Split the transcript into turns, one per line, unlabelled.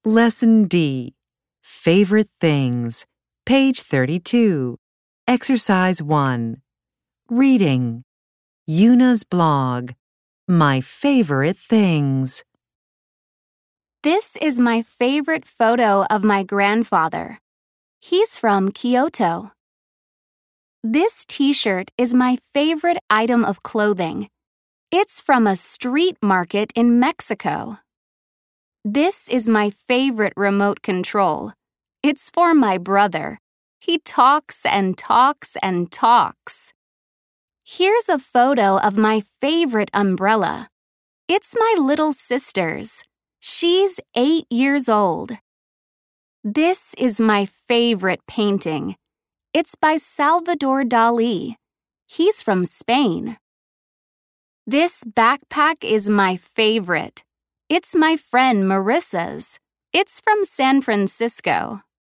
Lesson D. Favorite Things. Page 32. Exercise 1. Reading. Yuna's blog. My favorite things.
This is my favorite photo of my grandfather. He's from Kyoto. This t-shirt is my favorite item of clothing. It's from a street market in Mexico. This is my favorite remote control. It's for my brother. He talks and talks and talks. Here's a photo of my favorite umbrella. It's my little sister's. She's 8 years old. This is my favorite painting. It's by Salvador Dali. He's from Spain. This backpack is my favorite. It's my friend Marissa's. It's from San Francisco.